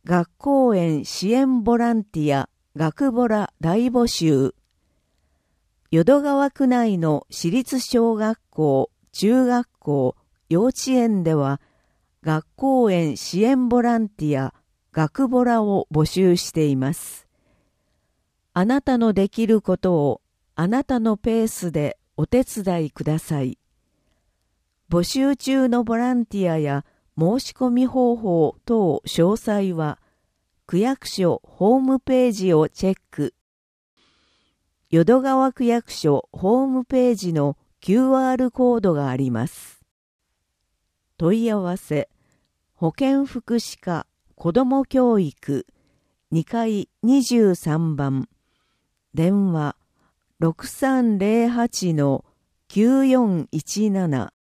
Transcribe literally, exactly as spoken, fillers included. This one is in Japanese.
学校園支援ボランティア学ボラ大募集。淀川区内の私立小学校、中学校、幼稚園では、学校園支援ボランティア学ボラを募集しています。あなたのできることをあなたのペースでお手伝いください。募集中のボランティアや申し込み方法等詳細は、区役所ホームページをチェック。淀川区役所ホームページの キューアール コードがあります。問い合わせ、保健福祉課子ども教育にかいにじゅうさんばん、電話 ろくさんぜろはちのきゅうよんいちなな